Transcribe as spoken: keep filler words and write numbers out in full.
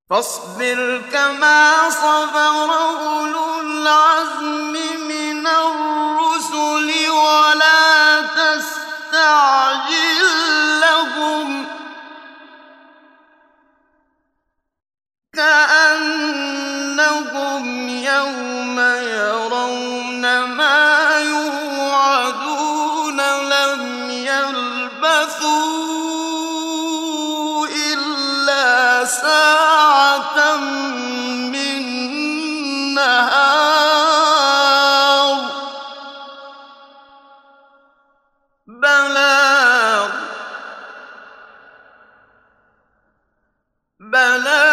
فاصبر كما صبر أولو العزم من الرسل ولا تستعجل لهم كأنهم يوم يرون ما يوعدون لم يلبثوا إلا ساعة من نهار بلاغ بلاغ